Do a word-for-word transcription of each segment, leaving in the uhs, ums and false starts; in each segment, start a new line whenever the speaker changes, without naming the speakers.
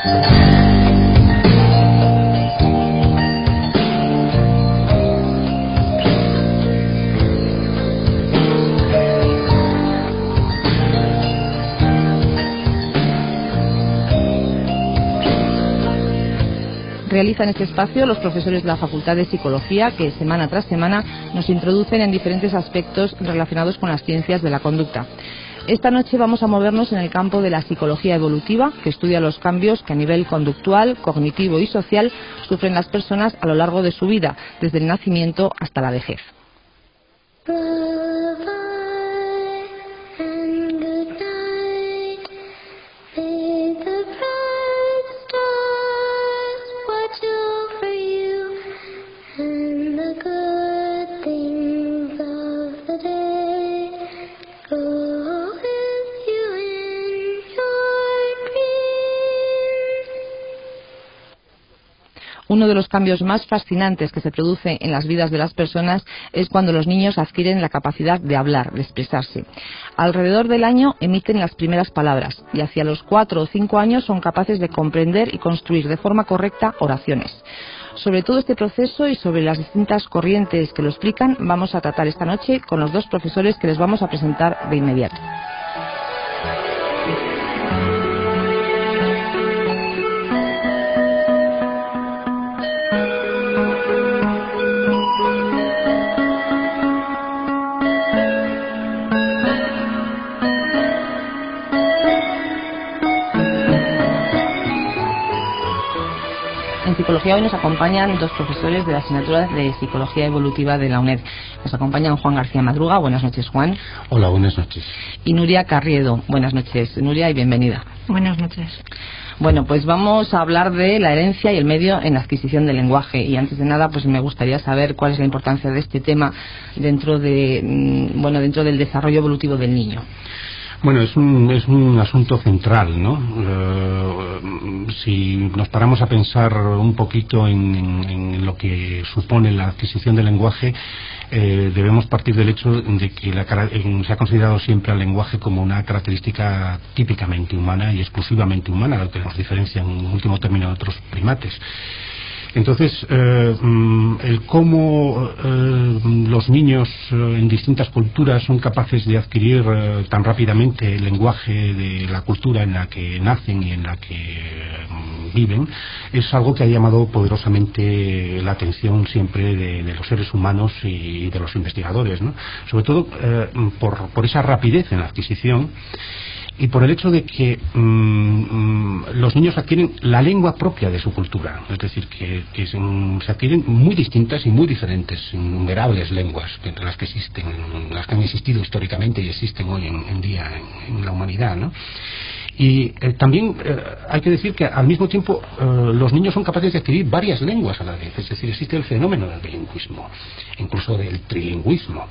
Realizan este espacio los profesores de la Facultad de Psicología que semana tras semana nos introducen en diferentes aspectos relacionados con las ciencias de la conducta. Esta noche vamos a movernos en el campo de la psicología evolutiva, que estudia los cambios que a nivel conductual, cognitivo y social sufren las personas a lo largo de su vida, desde el nacimiento hasta la vejez. Uno de los cambios más fascinantes que se produce en las vidas de las personas es cuando los niños adquieren la capacidad de hablar, de expresarse. Alrededor del año emiten las primeras palabras y hacia los cuatro o cinco años son capaces de comprender y construir de forma correcta oraciones. Sobre todo este proceso y sobre las distintas corrientes que lo explican vamos a tratar esta noche con los dos profesores que les vamos a presentar de inmediato. En Psicología hoy nos acompañan dos profesores de la asignatura de Psicología Evolutiva de la UNED. Nos acompañan Juan García Madruga. Buenas noches, Juan.
Hola, buenas noches.
Y Nuria Carriedo. Buenas noches, Nuria, y bienvenida.
Buenas noches.
Bueno, pues vamos a hablar de la herencia y el medio en la adquisición del lenguaje. Y antes de nada, pues me gustaría saber cuál es la importancia de este tema dentro de, bueno, dentro del desarrollo evolutivo del niño.
Bueno, es un, es un asunto central, ¿no? Eh, si nos paramos a pensar un poquito en, en, en lo que supone la adquisición del lenguaje, eh, debemos partir del hecho de que la, se ha considerado siempre al lenguaje como una característica típicamente humana y exclusivamente humana, lo que nos diferencia en último término de otros primates. Entonces, eh, el cómo eh, los niños eh, en distintas culturas son capaces de adquirir eh, tan rápidamente el lenguaje de la cultura en la que nacen y en la que eh, viven, es algo que ha llamado poderosamente la atención siempre de, de los seres humanos y de los investigadores, ¿no? Sobre todo eh, por, por esa rapidez en la adquisición y por el hecho de que mmm, los niños adquieren la lengua propia de su cultura, es decir, que, que se, se adquieren muy distintas y muy diferentes, innumerables lenguas entre las que existen, las que han existido históricamente y existen hoy en, en día en, en la humanidad, ¿no? Y eh, también eh, hay que decir que al mismo tiempo eh, los niños son capaces de adquirir varias lenguas a la vez, es decir, existe el fenómeno del bilingüismo, incluso del trilingüismo.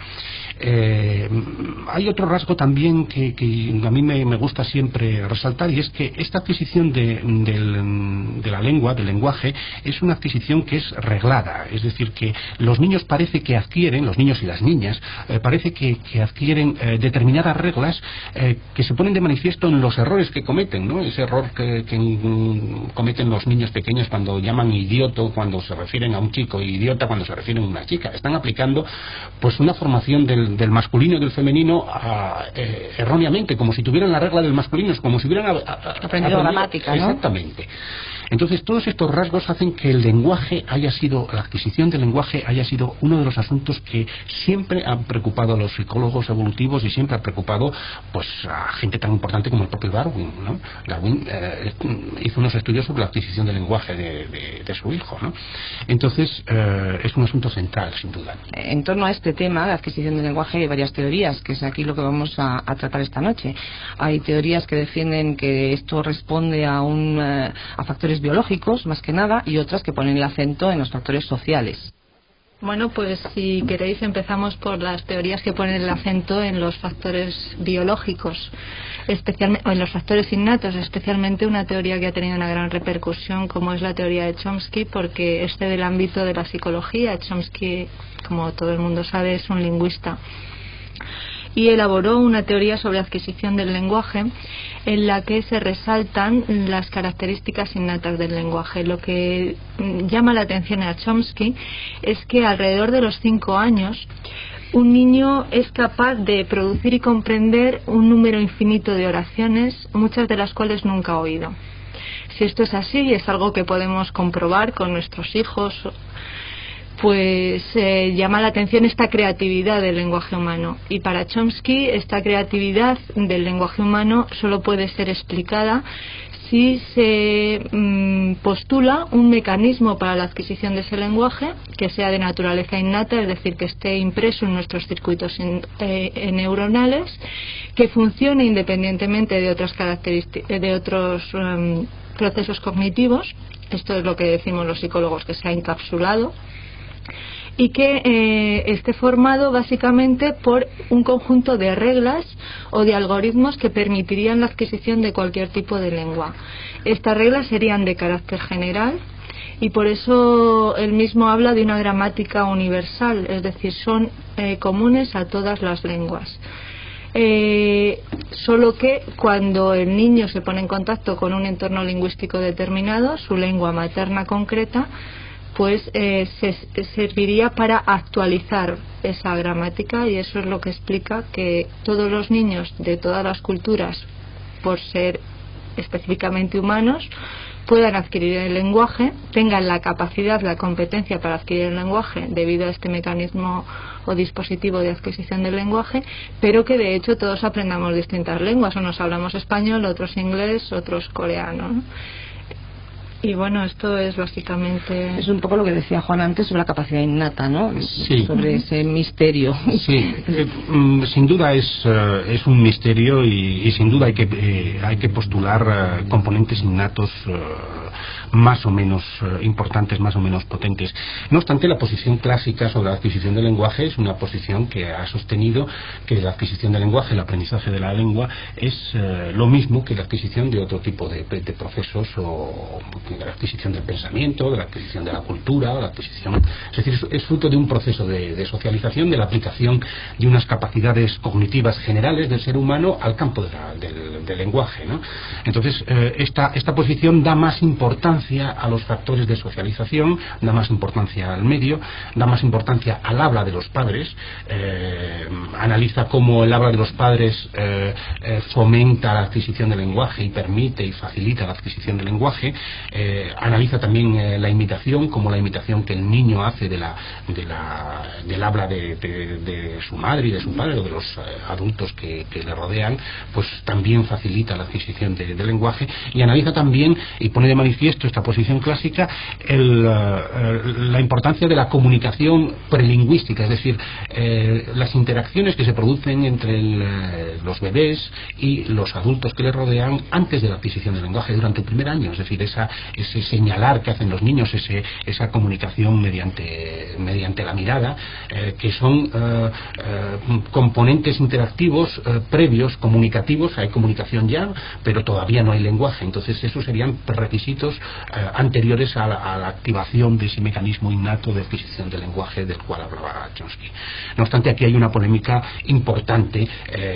Eh, hay otro rasgo también que, que a mí me, me gusta siempre resaltar, y es que esta adquisición de, de, de la lengua, del lenguaje, es una adquisición que es reglada, es decir, que los niños parece que adquieren, los niños y las niñas, eh, parece que, que adquieren eh, determinadas reglas eh, que se ponen de manifiesto en los errores que cometen, ¿no? Ese error que, que mm, cometen los niños pequeños cuando llaman idioto cuando se refieren a un chico, y idiota cuando se refieren a una chica. Están aplicando pues una formación del del masculino y del femenino a, eh, erróneamente, como si tuvieran la regla del masculino, como si hubieran a, a,
aprendido gramática, ¿no?
Exactamente. Entonces todos estos rasgos hacen que el lenguaje haya sido, la adquisición del lenguaje haya sido uno de los asuntos que siempre han preocupado a los psicólogos evolutivos y siempre ha preocupado pues a gente tan importante como el propio Darwin, ¿no? Darwin eh, hizo unos estudios sobre la adquisición del lenguaje de, de, de su hijo, ¿no? Entonces eh, es un asunto central, sin duda.
En torno a este tema de adquisición del lenguaje hay varias teorías, que es aquí lo que vamos a, a tratar esta noche. Hay teorías que defienden que esto responde a, un, eh, a factores biológicos, más que nada, y otras que ponen el acento en los factores sociales.
Bueno, pues si queréis empezamos por las teorías que ponen el acento en los factores biológicos, especialmente, o en los factores innatos, especialmente una teoría que ha tenido una gran repercusión como es la teoría de Chomsky, porque este del ámbito de la psicología. Chomsky, como todo el mundo sabe, es un lingüista. y elaboró una teoría sobre adquisición del lenguaje en la que se resaltan las características innatas del lenguaje. Lo que llama la atención a Chomsky es que alrededor de los cinco años un niño es capaz de producir y comprender un número infinito de oraciones, muchas de las cuales nunca ha oído. Si esto es así, y es algo que podemos comprobar con nuestros hijos, pues eh, llama la atención esta creatividad del lenguaje humano. Y para Chomsky, esta creatividad del lenguaje humano solo puede ser explicada si se mmm, postula un mecanismo para la adquisición de ese lenguaje que sea de naturaleza innata, es decir, que esté impreso en nuestros circuitos in, eh, neuronales, que funcione independientemente de otras características, de otros um, procesos cognitivos. Esto es lo que decimos los psicólogos, que se ha encapsulado, y que eh, esté formado básicamente por un conjunto de reglas o de algoritmos que permitirían la adquisición de cualquier tipo de lengua. Estas reglas serían de carácter general y por eso él mismo habla de una gramática universal, es decir, son eh, comunes a todas las lenguas. Eh, solo que cuando el niño se pone en contacto con un entorno lingüístico determinado, su lengua materna concreta, pues eh, se serviría para actualizar esa gramática, y eso es lo que explica que todos los niños de todas las culturas, por ser específicamente humanos, puedan adquirir el lenguaje, tengan la capacidad, la competencia para adquirir el lenguaje debido a este mecanismo o dispositivo de adquisición del lenguaje, pero que de hecho todos aprendamos distintas lenguas, unos hablamos español, otros inglés, otros coreano, ¿no? Y bueno, esto es básicamente...
Es un poco lo que decía Juan antes sobre la capacidad innata, ¿no?
Sí.
Sobre uh-huh. ese misterio.
Sí, eh, sin duda es, uh, es un misterio y, y sin duda hay que, eh, hay que postular uh, componentes innatos uh, más o menos uh, importantes, más o menos potentes. No obstante, la posición clásica sobre la adquisición del lenguaje es una posición que ha sostenido que la adquisición del lenguaje, el aprendizaje de la lengua, es uh, lo mismo que la adquisición de otro tipo de, de procesos o de la adquisición del pensamiento, de la adquisición de la cultura, de la adquisición, es decir, es fruto de un proceso de, de socialización, de la aplicación de unas capacidades cognitivas generales del ser humano al campo de la, del, del lenguaje, ¿no? Entonces, eh, esta, esta posición da más importancia a los factores de socialización, da más importancia al medio, da más importancia al habla de los padres, eh, analiza cómo el habla de los padres eh, eh, fomenta la adquisición del lenguaje y permite y facilita la adquisición del lenguaje. Eh, analiza también eh, la imitación, como la imitación que el niño hace de la, de la, del habla de, de, de su madre y de su padre o de los eh, adultos que, que le rodean, pues también facilita la adquisición de, del lenguaje. Y analiza también y pone de manifiesto esta posición clásica el, uh, la importancia de la comunicación prelingüística, es decir, eh, las interacciones que se producen entre el, eh, los bebés y los adultos que le rodean antes de la adquisición del lenguaje, durante el primer año, es decir, esa ese señalar que hacen los niños, ese, esa comunicación mediante, mediante la mirada, eh, que son eh, eh, componentes interactivos eh, previos, comunicativos. Hay comunicación ya, pero todavía no hay lenguaje. Entonces esos serían requisitos eh, anteriores a la, a la activación de ese mecanismo innato de adquisición del lenguaje del cual hablaba Chomsky. No obstante, aquí hay una polémica importante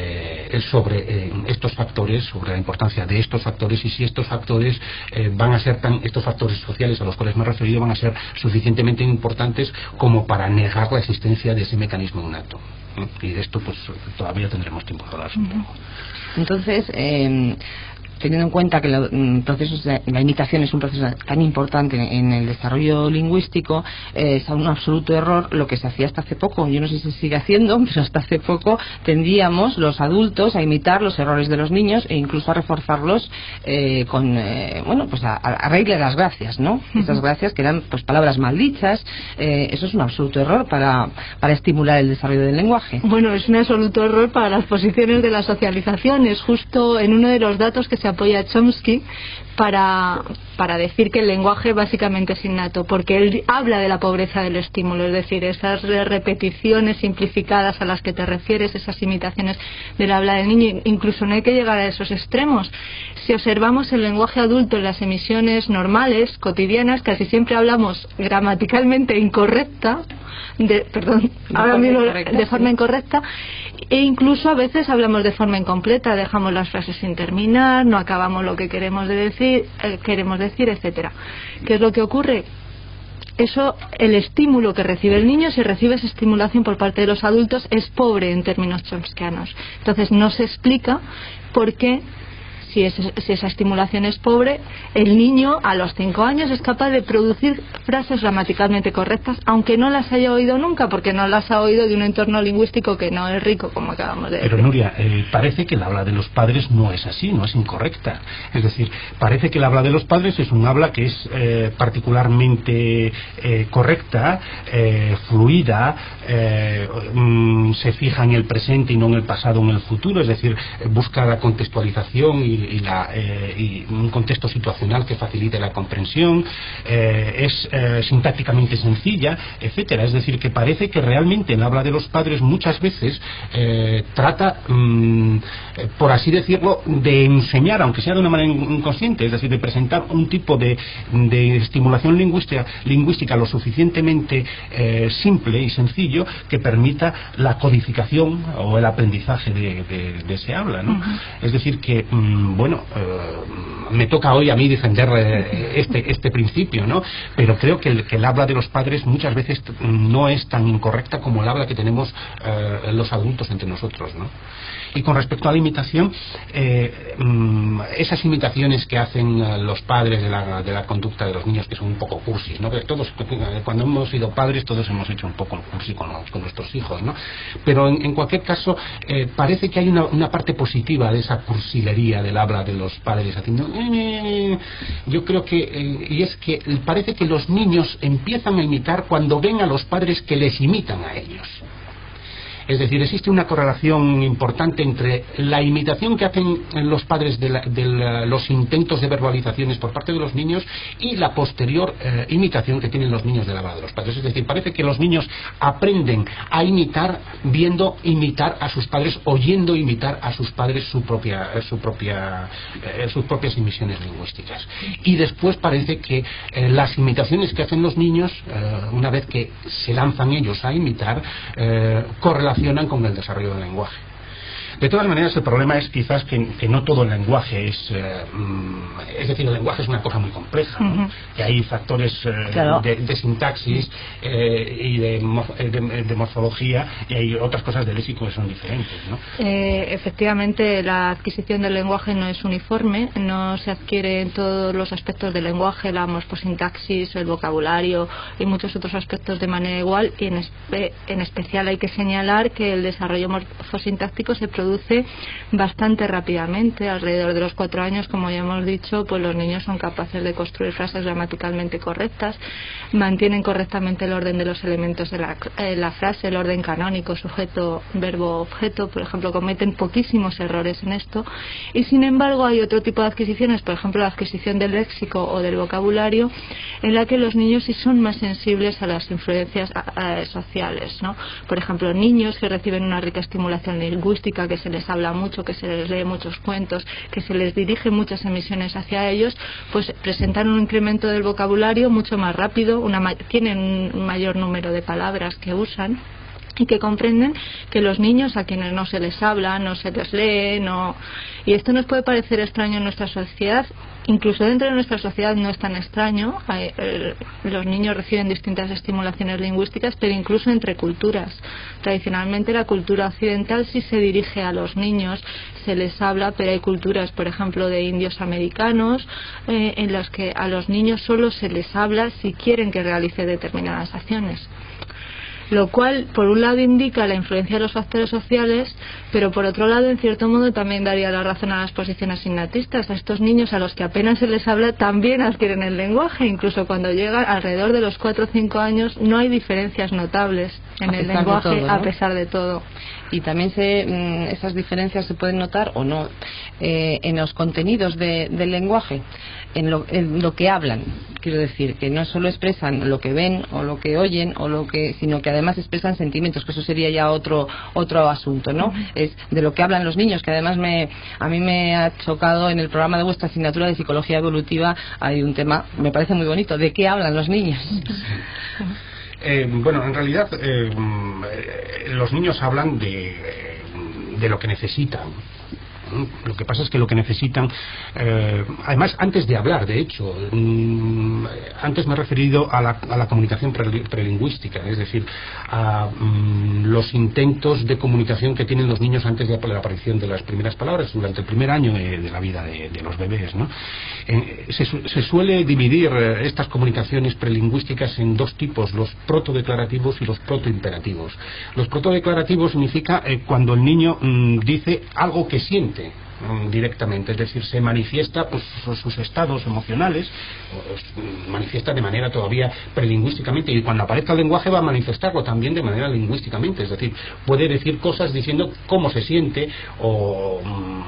eh, sobre eh, estos factores, sobre la importancia de estos factores y si estos factores eh, van a ser tan, estos factores sociales a los cuales me he referido van a ser suficientemente importantes como para negar la existencia de ese mecanismo innato. ¿eh? Y de esto pues todavía tendremos tiempo de hablar.
Uh-huh. Entonces, eh, teniendo en cuenta que los procesos de la imitación es un proceso tan importante en el desarrollo lingüístico, eh, es un absoluto error lo que se hacía hasta hace poco. Yo no sé si se sigue haciendo, pero hasta hace poco tendíamos los adultos a imitar los errores de los niños e incluso a reforzarlos eh, con, eh, bueno, pues a, a reírle las gracias, ¿no? Uh-huh. Esas gracias que eran pues palabras mal dichas. Eh, eso es un absoluto error para, para estimular el desarrollo del lenguaje.
Bueno, es un absoluto error para las posiciones de la socialización. Es justo en uno de los datos que se apoya Chomsky para, para decir que el lenguaje básicamente es innato, porque él habla de la pobreza del estímulo, es decir, esas repeticiones simplificadas a las que te refieres, esas imitaciones del habla del niño, incluso no hay que llegar a esos extremos. Si observamos el lenguaje adulto en las emisiones normales, cotidianas, casi siempre hablamos gramaticalmente incorrecta, de, perdón,
de
ahora
forma
mismo
incorrecta,
de forma
sí.
incorrecta, e incluso a veces hablamos de forma incompleta, dejamos las frases sin terminar, no acabamos lo que queremos de decir, eh, queremos decir, etcétera. ¿Qué es lo que ocurre? Eso, el estímulo que recibe el niño, si recibe esa estimulación por parte de los adultos, es pobre en términos chomskianos. Entonces no se explica por qué, si, es, si esa estimulación es pobre, el niño a los cinco años es capaz de producir frases gramaticalmente correctas, aunque no las haya oído nunca, porque no las ha oído de un entorno lingüístico que no es rico, como acabamos de decir.
Pero Nuria, eh, parece que el habla de los padres no es así, no es incorrecta. Es decir, parece que el habla de los padres es un habla que es eh, particularmente eh, correcta, eh, fluida, eh, mm, se fija en el presente y no en el pasado o en el futuro, es decir, busca la contextualización y, y, la, eh, y un contexto situacional que facilite la comprensión, eh, es eh, sintácticamente sencilla, etcétera. Es decir, que parece que realmente el habla de los padres muchas veces eh, trata, mmm, por así decirlo, de enseñar, aunque sea de una manera inconsciente, es decir, de presentar un tipo de, de estimulación lingüística, lingüística lo suficientemente eh, simple y sencillo que permita la codificación o el aprendizaje de, de, de ese habla, ¿no? Uh-huh. Es decir, que mmm, bueno, eh, me toca hoy a mí defender eh, este, este principio, ¿no? Pero creo que el, que el habla de los padres muchas veces no es tan incorrecta como el habla que tenemos eh, los adultos entre nosotros, ¿no? Y con respecto a la imitación, eh, esas imitaciones que hacen los padres de la, de la conducta de los niños, que son un poco cursis, ¿no? Que todos, cuando hemos sido padres, todos hemos hecho un poco cursi con, con nuestros hijos, ¿no? Pero en, en cualquier caso, eh, parece que hay una, una parte positiva de esa cursilería del habla de los padres haciendo... Eh, yo creo que, eh, y es que parece que los niños empiezan a imitar cuando ven a los padres que les imitan a ellos. Es decir, existe una correlación importante entre la imitación que hacen los padres de, la, de la, los intentos de verbalizaciones por parte de los niños y la posterior eh, imitación que tienen los niños de la habla de los padres. Es decir, parece que los niños aprenden a imitar viendo imitar a sus padres, oyendo imitar a sus padres su propia, su propia, eh, sus propias emisiones lingüísticas. Y después parece que eh, las imitaciones que hacen los niños, eh, una vez que se lanzan ellos a imitar, eh, correlacionan con el desarrollo del lenguaje. De todas maneras, el problema es quizás que, que no todo el lenguaje es... Eh, es decir, el lenguaje es una cosa muy compleja, ¿no? Uh-huh. Que hay factores eh, claro. de, de sintaxis eh, y de, de, de morfología, y hay otras cosas de léxico que son diferentes, ¿no?
Eh, efectivamente, la adquisición del lenguaje no es uniforme, no se adquiere en todos los aspectos del lenguaje, la morfosintaxis, el vocabulario y muchos otros aspectos de manera igual, y en, espe en especial hay que señalar que el desarrollo morfosintáctico se produce bastante rápidamente. Alrededor de los cuatro años, como ya hemos dicho, pues los niños son capaces de construir frases gramaticalmente correctas, mantienen correctamente el orden de los elementos de la, eh, la frase, el orden canónico, sujeto, verbo, objeto, por ejemplo, cometen poquísimos errores en esto, y sin embargo hay otro tipo de adquisiciones, por ejemplo la adquisición del léxico o del vocabulario, en la que los niños sí son más sensibles a las influencias a, a, sociales, ¿no? Por ejemplo, niños que reciben una rica estimulación lingüística, que se les habla mucho, que se les lee muchos cuentos, que se les dirige muchas emisiones hacia ellos, pues presentan un incremento del vocabulario mucho más rápido, una, tienen un mayor número de palabras que usan y que comprenden que los niños a quienes no se les habla, no se les lee, no... y esto nos puede parecer extraño en nuestra sociedad. Incluso dentro de nuestra sociedad no es tan extraño. Hay, eh, los niños reciben distintas estimulaciones lingüísticas, pero incluso entre culturas. Tradicionalmente la cultura occidental sí se dirige a los niños, se les habla, pero hay culturas, por ejemplo, de indios americanos, eh, en las que a los niños solo se les habla si quieren que realice determinadas acciones. Lo cual, por un lado, indica la influencia de los factores sociales, pero por otro lado, en cierto modo, también daría la razón a las posiciones innatistas. A estos niños a los que apenas se les habla también adquieren el lenguaje, incluso cuando llegan alrededor de los cuatro o cinco años no hay diferencias notables en el lenguaje, todo, ¿no? A pesar de todo.
Y también se, esas diferencias se pueden notar o no eh, en los contenidos de, del lenguaje, en lo, en lo que hablan. Quiero decir que no solo expresan lo que ven o lo que oyen o lo que, sino que además expresan sentimientos, que eso sería ya otro otro asunto, ¿no? Uh-huh. Es de lo que hablan los niños, que además me a mí me ha chocado en el programa de vuestra asignatura de psicología evolutiva. Hay un tema, me parece muy bonito, de qué hablan los niños.
Uh-huh. Eh, bueno, en realidad eh, los niños hablan de, de lo que necesitan. Lo que pasa es que lo que necesitan, eh, además, antes de hablar, de hecho, mmm, antes me he referido a la, a la comunicación pre, prelingüística, es decir, a mmm, los intentos de comunicación que tienen los niños antes de la aparición de las primeras palabras, durante el primer año de, de la vida de, de los bebés, ¿no? Eh, se, se suele dividir eh, estas comunicaciones prelingüísticas en dos tipos, los protodeclarativos y los protoimperativos. Los protodeclarativos significa eh, cuando el niño mmm, dice algo que siente directamente, es decir, se manifiesta pues, sus estados emocionales, manifiesta de manera todavía prelingüísticamente, y cuando aparezca el lenguaje va a manifestarlo también de manera lingüísticamente, es decir, puede decir cosas diciendo cómo se siente o,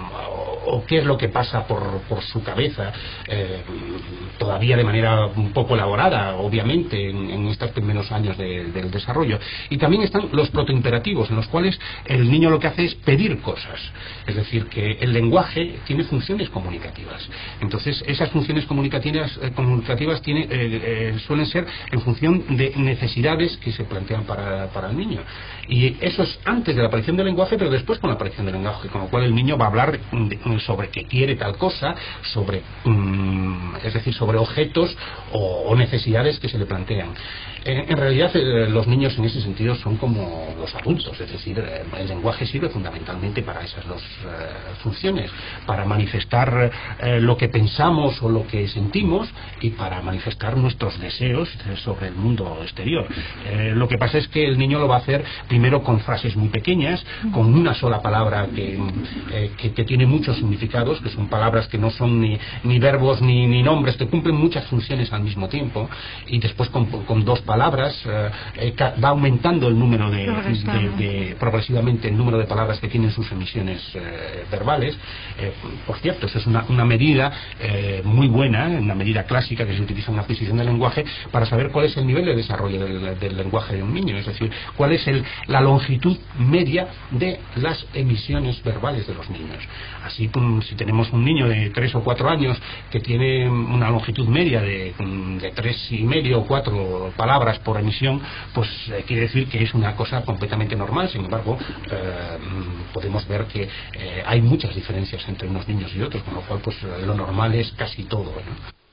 o, o qué es lo que pasa por, por su cabeza, eh, todavía de manera un poco elaborada, obviamente, en, en estos primeros años de, del desarrollo. Y también están los protoimperativos, en los cuales el niño lo que hace es pedir cosas, es decir, que el lenguaje tiene funciones comunicativas. Entonces, esas funciones comunicativas, eh, comunicativas tiene, eh, eh, suelen ser en función de necesidades que se plantean para, para el niño. Y eso es antes de la aparición del lenguaje, pero después con la aparición del lenguaje, con lo cual el niño va a hablar de, sobre qué quiere tal cosa, sobre, mm, es decir, sobre objetos o, o necesidades que se le plantean. En, en realidad, eh, los niños en ese sentido son como los adultos, es decir, eh, el lenguaje sirve fundamentalmente para esas dos eh, funciones, para manifestar eh, lo que pensamos o lo que sentimos y para manifestar nuestros deseos sobre el mundo exterior. Eh, lo que pasa es que el niño lo va a hacer primero con frases muy pequeñas, con una sola palabra que, eh, que, que tiene muchos significados, que son palabras que no son ni, ni verbos ni, ni nombres, que cumplen muchas funciones al mismo tiempo, y después con, con dos palabras eh, eh, va aumentando el número de, de, de progresivamente el número de palabras que tienen sus emisiones eh, verbales. Eh, por cierto, eso es una, una medida eh, muy buena, una medida clásica que se utiliza en la adquisición del lenguaje para saber cuál es el nivel de desarrollo del, del lenguaje de un niño, es decir, cuál es el, la longitud media de las emisiones verbales de los niños. Así como si tenemos un niño de tres o cuatro años que tiene una longitud media de, de tres y medio o cuatro palabras por emisión, pues eh, quiere decir que es una cosa completamente normal. Sin embargo, eh, podemos ver que eh, hay muchas diferencias entre unos niños y otros, con lo cual pues lo normal es casi todo, ¿no?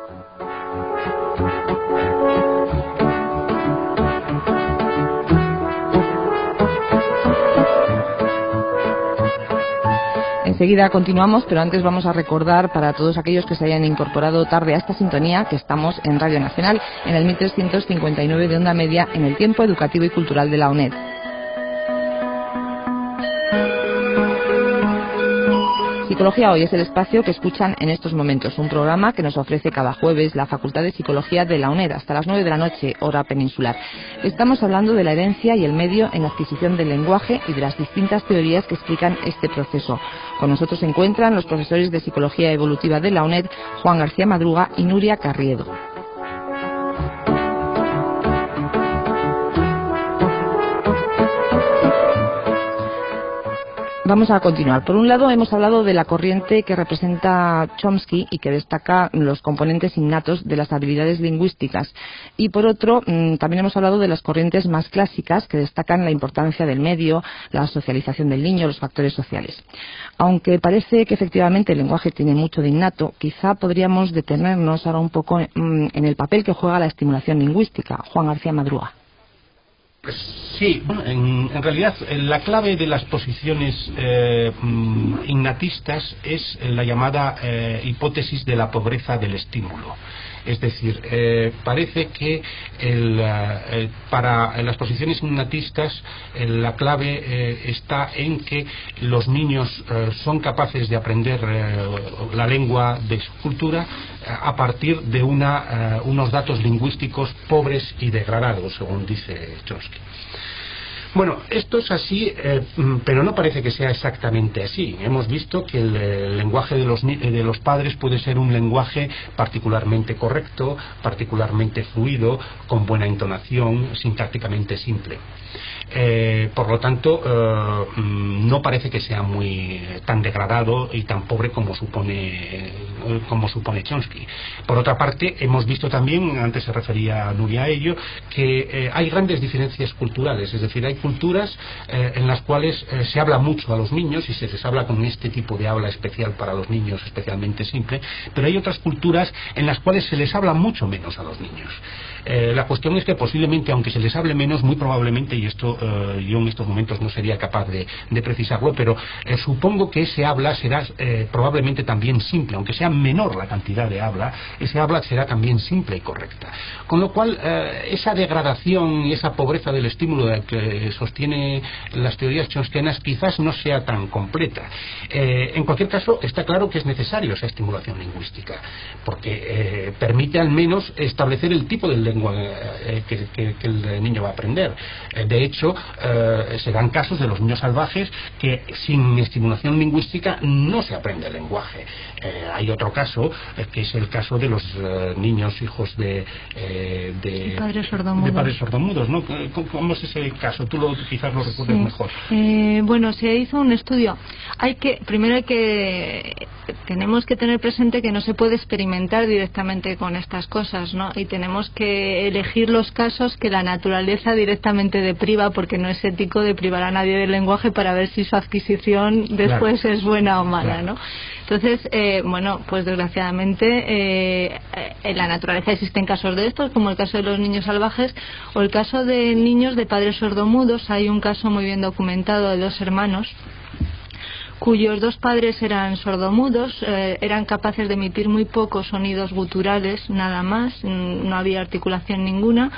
Enseguida continuamos, pero antes vamos a recordar para todos aquellos que se hayan incorporado tarde a esta sintonía que estamos en Radio Nacional, en el mil trescientos cincuenta y nueve de onda media, en el tiempo educativo y cultural de la UNED. Psicología Hoy es el espacio que escuchan en estos momentos, un programa que nos ofrece cada jueves la Facultad de Psicología de la UNED hasta las nueve de la noche, hora peninsular. Estamos hablando de la herencia y el medio en la adquisición del lenguaje y de las distintas teorías que explican este proceso. Con nosotros se encuentran los profesores de Psicología Evolutiva de la UNED, Juan García Madruga y Nuria Carriedo. Vamos a continuar. Por un lado, hemos hablado de la corriente que representa Chomsky y que destaca los componentes innatos de las habilidades lingüísticas. Y por otro, también hemos hablado de las corrientes más clásicas que destacan la importancia del medio, la socialización del niño, los factores sociales. Aunque parece que efectivamente el lenguaje tiene mucho de innato, quizá podríamos detenernos ahora un poco en el papel que juega la estimulación lingüística. Juan García Madruga.
Sí, en, en realidad la clave de las posiciones eh, innatistas es la llamada eh, hipótesis de la pobreza del estímulo. Es decir, eh, parece que el, eh, para las posiciones innatistas eh, la clave eh, está en que los niños eh, son capaces de aprender eh, la lengua de su cultura eh, a partir de una, eh, unos datos lingüísticos pobres y degradados, según dice Chomsky. Bueno, esto es así, eh, pero no parece que sea exactamente así. Hemos visto que el, el lenguaje de los, de los padres puede ser un lenguaje particularmente correcto, particularmente fluido, con buena entonación, sintácticamente simple. Eh, por lo tanto, eh, no parece que sea muy tan degradado y tan pobre como supone como supone Chomsky. Por otra parte, hemos visto también, antes se refería Nuria a ello, que eh, hay grandes diferencias culturales, es decir, hay culturas eh, en las cuales eh, se habla mucho a los niños y se les habla con este tipo de habla especial para los niños, especialmente simple, pero hay otras culturas en las cuales se les habla mucho menos a los niños. Eh, la cuestión es que posiblemente, aunque se les hable menos, muy probablemente, y esto eh, yo en estos momentos no sería capaz de, de precisarlo, pero eh, supongo que ese habla será eh, probablemente también simple, aunque sea menor la cantidad de habla, ese habla será también simple y correcta. Con lo cual, eh, esa degradación y esa pobreza del estímulo de que sostiene las teorías chomskianas quizás no sea tan completa. Eh, en cualquier caso, está claro que es necesario esa estimulación lingüística, porque eh, permite al menos establecer el tipo de lengua eh, que, que, que el niño va a aprender. Eh, de hecho, eh, se dan casos de los niños salvajes que sin estimulación lingüística no se aprende el lenguaje. Eh, hay otro caso, eh, que es el caso de los eh, niños hijos de, eh, de,
padres sordomudos.
de padres sordomudos, ¿no? ¿Cómo, cómo es ese caso? Tú lo, quizás lo recuerdes
sí.
mejor.
Eh, bueno, se hizo un estudio. Hay que, primero hay que, tenemos que tener presente que no se puede experimentar directamente con estas cosas, ¿no? Y tenemos que elegir los casos que la naturaleza directamente depriva, porque no es ético deprivar a nadie del lenguaje para ver si su adquisición después claro. es buena o mala, claro. ¿no? Entonces, eh, bueno, pues desgraciadamente eh, en la naturaleza existen casos de estos, como el caso de los niños salvajes o el caso de niños de padres sordomudos. Hay un caso muy bien documentado de dos hermanos cuyos dos padres eran sordomudos, eh, eran capaces de emitir muy pocos sonidos guturales, nada más, no había articulación ninguna,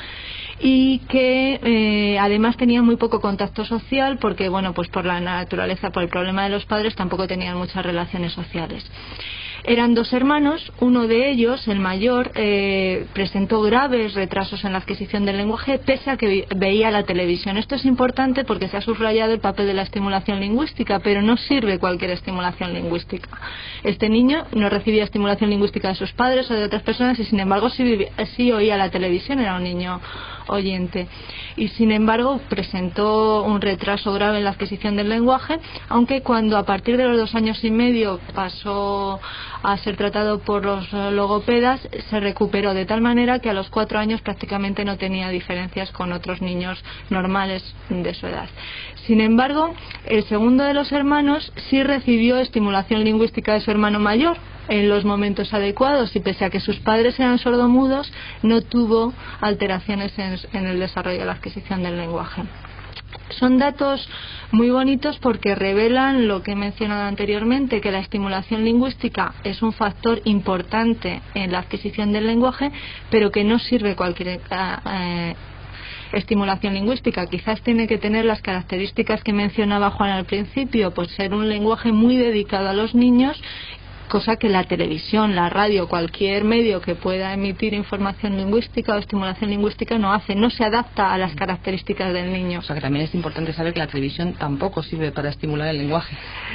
y que eh, además tenían muy poco contacto social porque, bueno, pues por la naturaleza, por el problema de los padres, tampoco tenían muchas relaciones sociales. Eran dos hermanos, uno de ellos, el mayor, eh, presentó graves retrasos en la adquisición del lenguaje pese a que veía la televisión. Esto es importante porque se ha subrayado el papel de la estimulación lingüística, pero no sirve cualquier estimulación lingüística. Este niño no recibía estimulación lingüística de sus padres o de otras personas y sin embargo sí, vivía, sí oía la televisión, era un niño oyente. Y sin embargo presentó un retraso grave en la adquisición del lenguaje, aunque cuando a partir de los dos años y medio pasó a ser tratado por los logopedas, se recuperó de tal manera que a los cuatro años prácticamente no tenía diferencias con otros niños normales de su edad. Sin embargo, el segundo de los hermanos sí recibió estimulación lingüística de su hermano mayor en los momentos adecuados y pese a que sus padres eran sordomudos, no tuvo alteraciones en, en el desarrollo de la adquisición del lenguaje. Son datos muy bonitos porque revelan lo que he mencionado anteriormente, que la estimulación lingüística es un factor importante en la adquisición del lenguaje, pero que no sirve cualquier eh, estimulación lingüística. Quizás tiene que tener las características que mencionaba Juan al principio, pues ser un lenguaje muy dedicado a los niños, cosa que la televisión, la radio, cualquier medio que pueda emitir información lingüística o estimulación lingüística no hace, no se adapta a las características del niño.
O sea que también es importante saber que la televisión tampoco sirve para estimular el lenguaje.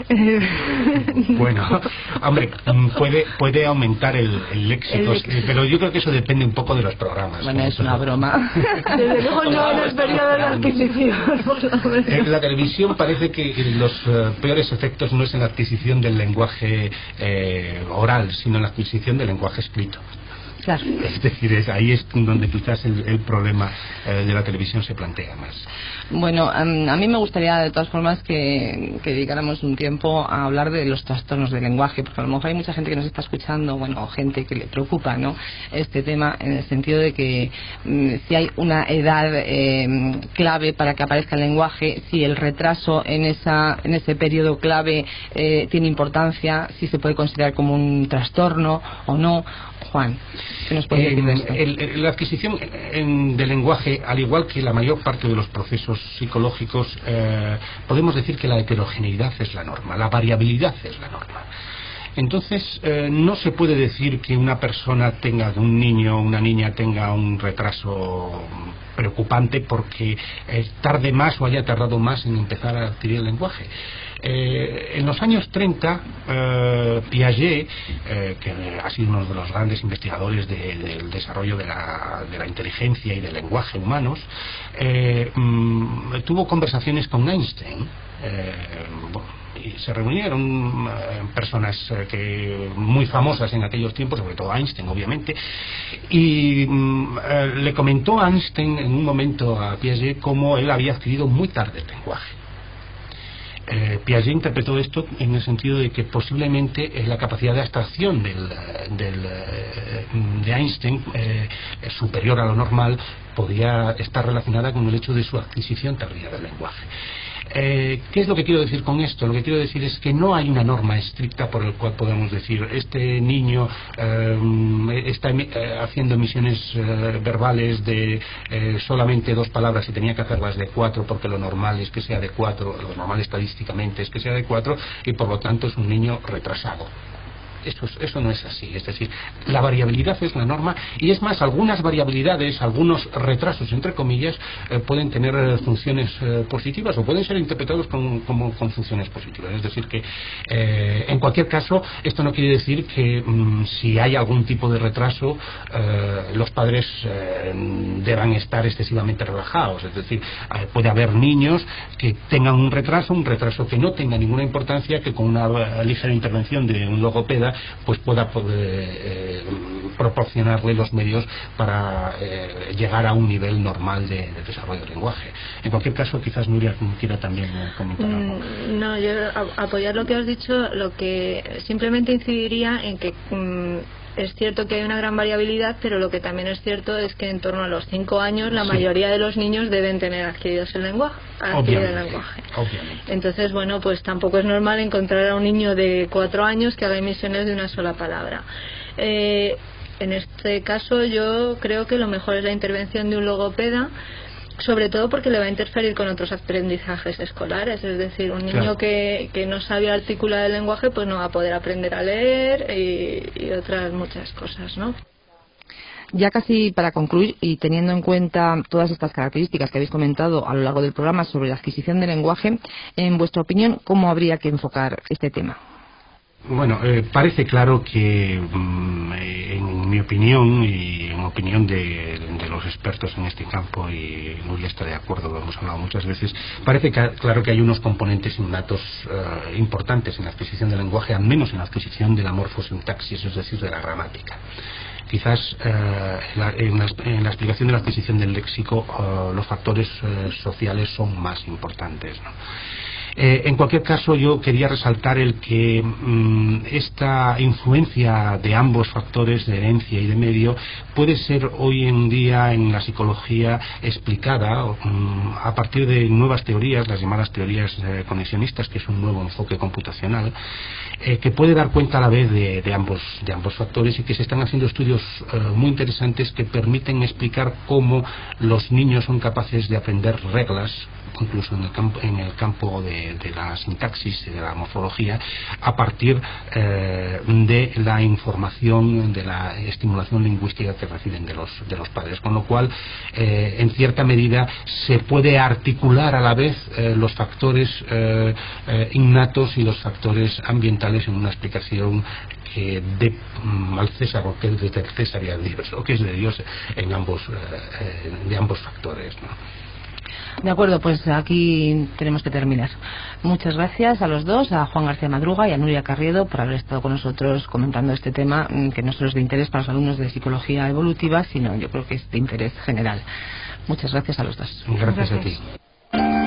Bueno, hombre, puede puede aumentar el, el léxico, el léxico, pero yo creo que eso depende un poco de los programas.
Bueno, es una broma.
Desde luego no en los periodos de adquisición.
En la televisión parece que los uh, peores efectos no es en la adquisición del lenguaje eh, oral, sino en la adquisición del lenguaje escrito.
Claro.
Es decir, es, ahí es donde quizás el, el problema eh, de la televisión se plantea más.
Bueno, a, a mí me gustaría de todas formas que, que dedicáramos un tiempo a hablar de los trastornos del lenguaje, porque a lo mejor hay mucha gente que nos está escuchando, bueno, gente que le preocupa, ¿no?, este tema, en el sentido de que mm, si hay una edad eh, clave para que aparezca el lenguaje, si el retraso en esa en ese periodo clave eh, tiene importancia, si se puede considerar como un trastorno o no. Juan, ¿qué nos puede decir de esto?
El, el, la adquisición en, del lenguaje, al igual que la mayor parte de los procesos psicológicos, eh, podemos decir que la heterogeneidad es la norma, la variabilidad es la norma. Entonces, eh, no se puede decir que una persona tenga, que un niño o una niña tenga un retraso preocupante porque eh, tarde más o haya tardado más en empezar a adquirir el lenguaje. Eh, en los años treinta, eh, Piaget, eh, que ha sido uno de los grandes investigadores de, del desarrollo de la, de la inteligencia y del lenguaje humanos, eh, mm, tuvo conversaciones con Einstein. Eh, bueno, y se reunieron eh, personas eh, que muy famosas en aquellos tiempos, sobre todo Einstein, obviamente, y mm, eh, le comentó a Einstein en un momento a Piaget cómo él había adquirido muy tarde el lenguaje. Eh, Piaget interpretó esto en el sentido de que posiblemente eh, la capacidad de abstracción del, del, eh, de Einstein, eh, superior a lo normal, podía estar relacionada con el hecho de su adquisición tardía del lenguaje. Eh, ¿Qué es lo que quiero decir con esto? Lo que quiero decir es que no hay una norma estricta por el cual podemos decir este niño eh, está eh, haciendo emisiones eh, verbales de eh, solamente dos palabras y tenía que hacerlas de cuatro porque lo normal es que sea de cuatro, lo normal estadísticamente es que sea de cuatro y por lo tanto es un niño retrasado. Eso, eso no es así, es decir, la variabilidad es la norma y es más, algunas variabilidades, algunos retrasos entre comillas eh, pueden tener eh, funciones eh, positivas o pueden ser interpretados con, como con funciones positivas, es decir que eh, en cualquier caso esto no quiere decir que mm, si hay algún tipo de retraso eh, los padres eh, deban estar excesivamente relajados, es decir, eh, puede haber niños que tengan un retraso, un retraso que no tenga ninguna importancia, que con una uh, ligera intervención de un logopeda pues pueda poder eh, proporcionarle los medios para eh, llegar a un nivel normal de, de desarrollo del lenguaje. En cualquier caso, quizás Nuria quiera también eh, comentar algo.
Mm, no, yo a, apoyar lo que has dicho, lo que simplemente incidiría en que mm, es cierto que hay una gran variabilidad, pero lo que también es cierto es que en torno a los cinco años la sí. mayoría de los niños deben tener adquiridos el lenguaje, adquirido el lenguaje.
Obviamente.
Entonces, bueno, pues tampoco es normal encontrar a un niño de cuatro años que haga emisiones de una sola palabra. Eh, en este caso yo creo que lo mejor es la intervención de un logopeda, sobre todo porque le va a interferir con otros aprendizajes escolares, es decir, un niño claro. que, que no sabe articular el lenguaje pues no va a poder aprender a leer y, y otras muchas cosas, ¿no?
Ya casi para concluir y teniendo en cuenta todas estas características que habéis comentado a lo largo del programa sobre la adquisición del lenguaje, en vuestra opinión, ¿cómo habría que enfocar este tema?
Bueno, eh, parece claro que mm, en mi opinión y en opinión de, de los expertos en este campo, y Nuria está de acuerdo, lo hemos hablado muchas veces, parece que, claro que hay unos componentes innatos eh, importantes en la adquisición del lenguaje, al menos en la adquisición de la morfosintaxis, es decir, de la gramática. Quizás eh, la, en, la, en la explicación de la adquisición del léxico eh, los factores eh, sociales son más importantes, ¿no? Eh, en cualquier caso, yo quería resaltar el que mmm, esta influencia de ambos factores, de herencia y de medio, puede ser hoy en día en la psicología explicada mmm, a partir de nuevas teorías, las llamadas teorías eh, conexionistas, que es un nuevo enfoque computacional, eh, que puede dar cuenta a la vez de, de, ambos, de ambos factores, y que se están haciendo estudios eh, muy interesantes que permiten explicar cómo los niños son capaces de aprender reglas, incluso en el campo, en el campo de, de la sintaxis, de la morfología, a partir eh, de la información, de la estimulación lingüística que reciben de los, de los padres, con lo cual eh, en cierta medida se puede articular a la vez eh, los factores eh, eh, innatos y los factores ambientales en una explicación que dé um, al César lo que es del César y al Dios, lo que es de Dios en ambos, eh, de ambos factores, ¿no?
De acuerdo, pues aquí tenemos que terminar. Muchas gracias a los dos, a Juan García Madruga y a Nuria Carriedo, por haber estado con nosotros comentando este tema, que no solo es de interés para los alumnos de psicología evolutiva, sino yo creo que es de interés general. Muchas gracias a los dos.
Gracias, gracias. a ti.